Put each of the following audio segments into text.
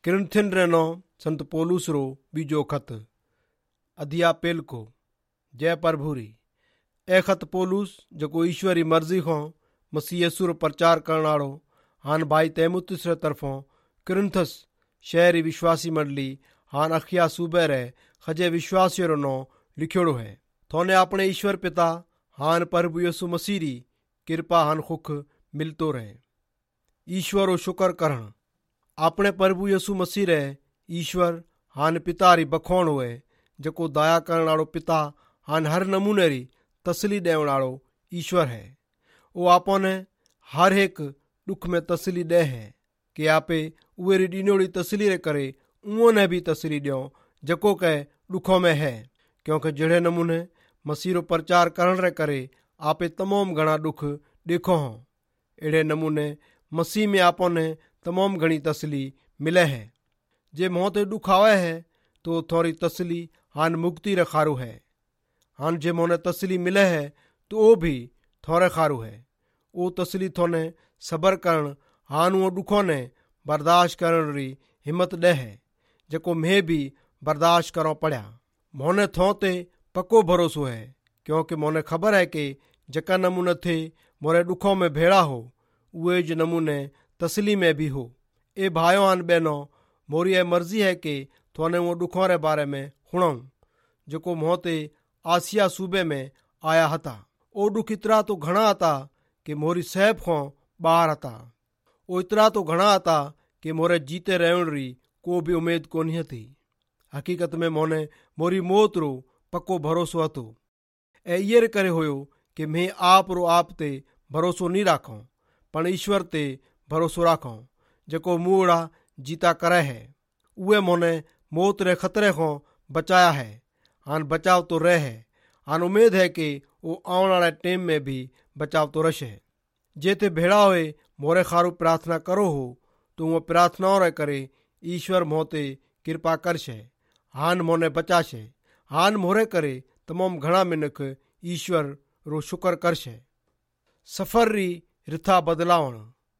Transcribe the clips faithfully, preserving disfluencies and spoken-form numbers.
किरंथिन रहनो संत पौलुस रो बीजो खत अध्याय पेलको जय प्रभुरी। ए खत पौलुस जेको ईश्वरी मर्ज़ी खां मसीह यसू रो प्रचार करण वालो हान भाई तीमुथियुस रे तरफों किरंथस शहरी विश्वासी मंडली हान अखिया सूबे रे खजे विश्वासियों रो नाम लिखियोड़ो है। थोने अपने ईश्वर पिता हान प्रभु यसू मसीह री कृपा हान खुख मिलतो रहे। ईश्वर रो शुक्र करण अपने प्रभु यसू मसीह रे ईश्वर हान पिता री बखोण हुए जेको दया करण वालो पिता हान हर नमूने री तसली देवण वालो ईश्वर है। वो आपने हर एक दुख में तसली दे है कि आपे उहे री ॾिनोड़ी तसली रे करे उहो ने भी तसली ॾियो जेको के दुखों में है, क्योंकि जड़े नमूने मसीह रो प्रचार करण रे करे आपे तमाम घना दुख देखो हों, एड़े नमूने मसीह में आपने तमाम घनी तसली मिले है। जे मोहते दुख आवे है तो थोड़ी तसली हान मुक्ति रे खारू है। हान जे मोने तसली मिले है तो वो भी थोड़े खारू है। वो तसली थोने सबर करण हान वो दुखों ने बर्दाश्त करण री हिम्मत दे है जेको मैं भी बर्दाश्त करो पड़ा। मोने थो ते पक्को भरोसो है, क्योंकि मोने खबर है कि जका नमूने थे मोरे दुखों में भेड़ा हो उहे ज नमूने तसली में भी हो। ए भाइयों आन बहनों, मोरी ए मर्जी है कि थोने वो दुखों रे बारे में हुणाऊं जेको मोहते आसिया सूबे में आया हता। ओ दुख इतरा तो घना हता कि मोरी सहब खां बाहर हता। ओ इतरा तो घना हता कि मोरे जीते रहण री को भी उम्मीद कोनी थी। हकीकत में मोने मोरी मौत रो पक्को भरोसो हतो। ए ये करे होयो कि मैं आप रो आप ते भरोसो नहीं राखूं, पण ईश्वर ते भरोसो राखूं जेको मूड़ा जीता करे है। उहे मोने मौत रे खतरे को बचाया है, हान बचाव तो रहे है। हान उम्मीद है कि वो आने वाले टाइम में भी बचाव तो रहे। जे ते भेड़ा होए मोरे खारू प्रार्थना करो हो तो वो प्रार्थना रे करे ईश्वर मोते कृपा करशे, हान मोने बचाशे। हान मोरे करे तमाम घना मिनख ईश्वर रो शुक्र करशे। सफर री रिथा बदलावण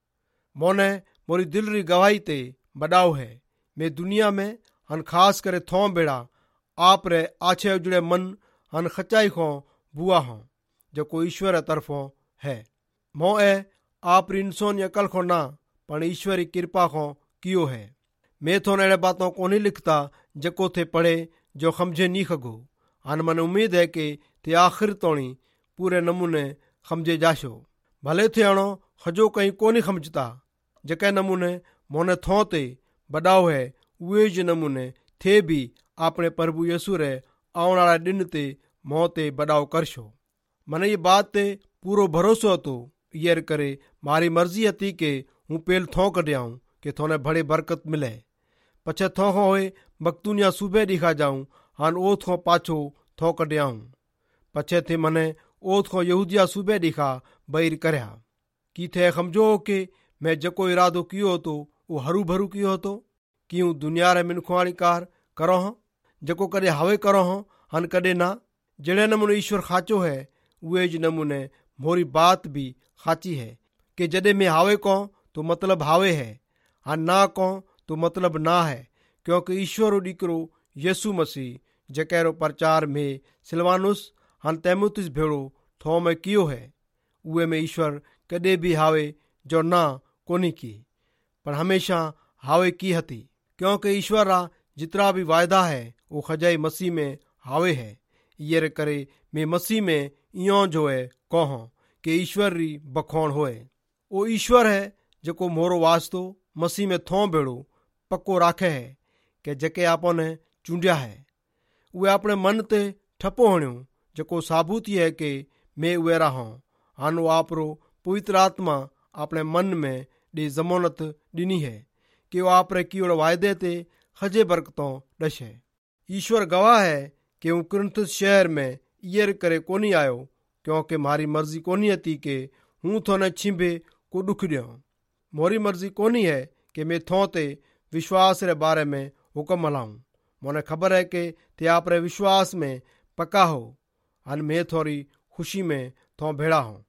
मोने मोरी दिल री गवाही ते बडाव है। मैं दुनिया में हन खास करे थों बेड़ा आप रे आछे उजड़े मन हन खचाई को बुआ हों जो ईश्वर तरफों है। मो ए आप री इंसान अकल को ना पण ईश्वरी कृपा को कियो है। मैं थोने अड़े बातों को नहीं लिखता जको थे पढ़े जो समझे नहीं खगो। हन मन उम्मीद है कि ते आखिर तोणी पूरे नमूने समझे जाशो। भले थे अणो खजो कहीं कोनी समझता जके नमूने मोने थों ते बडाव है उहे ज नमूने थे भी अपने प्रभु यसू रे आउण वाला दिन ते मोह ते बडाव करशो। मने ये बात ते पूरो भरोसो हतो। ये करे मारी मर्जी हती कि हूँ पेल थों कढियाऊं कि थोने बड़े बरकत मिले। पछे थों होए बख्तूनिया सूबे दिखा जाऊं हान ओथ को पाछो थों कढियाऊं। पछे थे मने ओथ को यहूदिया सूबे दिखा बैर करया की थे समझो कि मैं जको इरादो कियो तो वो हरू भरू कियो होतो क्यों दुनिया रे मिनखों वाली कार करो हो जको कदे हवे करो हो हन कदे ना। जड़े नमूने ईश्वर खाचो है उहे ज नमूने मोरी बात भी खाची है कि जदे मैं हावे को तो मतलब हावे है, हन ना को तो मतलब ना है, क्योंकि ईश्वर रो दीकरो यसु मसीह जकेरो प्रचार में सिलवानुस हन तीमुथियुस भेड़ो थो में कियो है उहे में ईश्वर कदे भी हावे जो ना कोनी की पर हमेशा हावे की हती, क्योंकि ईश्वर रा जितना भी वायदा है वो खजाई मसीह में हावे है। ये करे मैं मसीह में इयो जो है कहो कि ईश्वर री बखोण होए। वो ईश्वर है जको मोरो वास्तो मसीह में थों बेड़ो पक्को राखे है कि जके आपने चूंडिया है वे अपने मन ते ठपो हणियो जको साबूत है कि मैं उहे रहो। हान वो आपरो पवित्र आत्मा अपने मन में डी जमानत दिनी है कि वो आप रे कियोड़ वायदे ते खजे बरकतों दशे। ईश्वर गवाह है कि हूँ कुरिन्थुस शहर में ये करे कोनी आयो, क्योंकि मारी मर्जी कोनी हती कि हूँ थोने छिंबे को दुख दियो। मोरी मर्जी कोनी है कि मैं थों ते विश्वास रे बारे में हुक्म हलाऊं। मोने खबर है कि ते आप रे विश्वास में पक्का हो, हन मैं थोड़ी खुशी में थों भेड़ा हूं।